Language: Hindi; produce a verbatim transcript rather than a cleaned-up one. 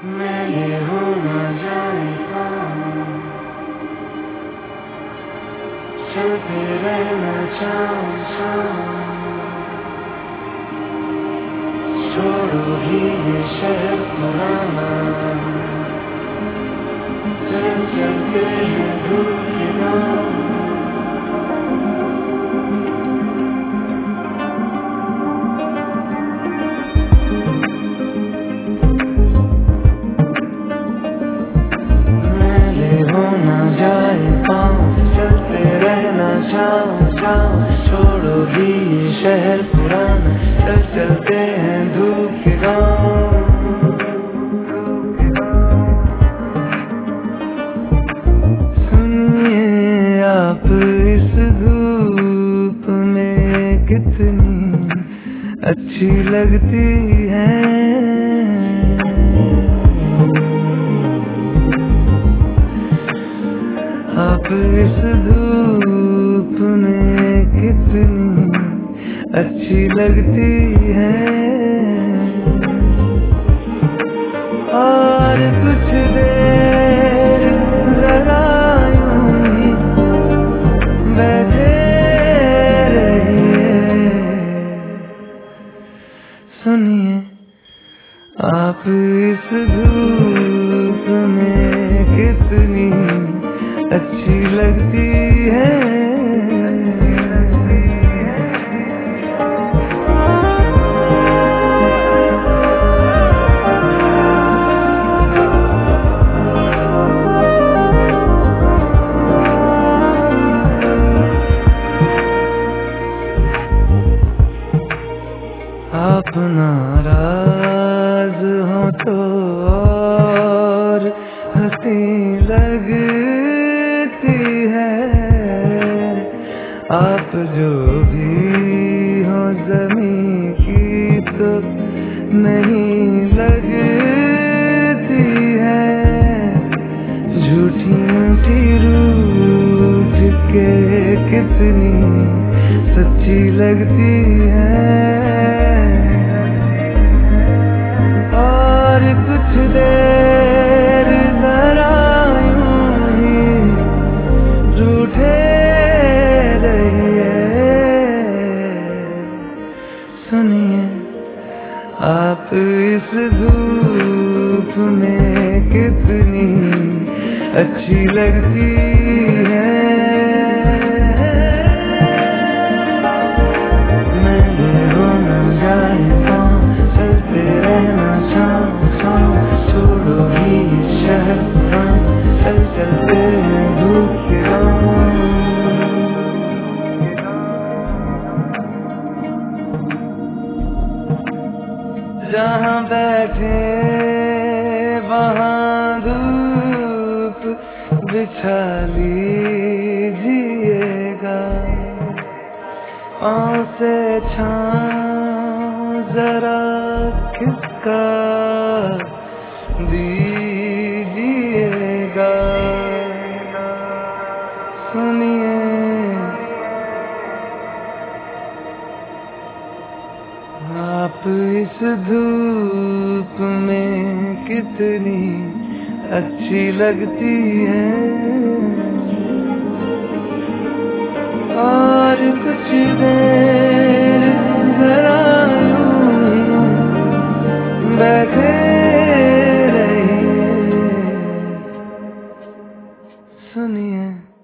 मैंने हो न जाने कहाँ, चलते रहना चाहूं छोड़ो भी ये शहर पुराना, चल चलते हैं धूप के गाँव। चलते रहना चाहूं चाहूं छोड़ो भी ये शहर पुराना, चल चलते हैं धूप के गाँव। सुनिए आप इस धूप में कितनी अच्छी लगती है, आप इस धूप में कितनी अच्छी लगती है। और कुछ देर जरा यूं ही बैठे रहिए, सुनिए आप इस धूप में कितनी अच्छी लगती है। आप नाराज हो तो और हंसी लगती है, आप जो भी हो ज़मीं की तो नहीं लगती है। झूठी मीठी रूठ के कितनी सच्ची लगती है। और कुछ देर जरा यूं ही रूठे रहिए, सुनिए आप इस धूप में कितनी अच्छी लगती है। मैंने हो न जाने कहाँ, चलते रहना चाहूं चाहूं छोड़ो भी ये शहर पुराना, चल चलते हैं धूप के गाँव। जहाँ बैठे वहाँ धूप बिछा लीजिएगा, पाँव से छाँव जरा खिसका दीजिएगा, सुनिए आप इस धूप में कितनी अच्छी लगती है। और कुछ देर जरा यूं ही बैठे रहिए, सुनिए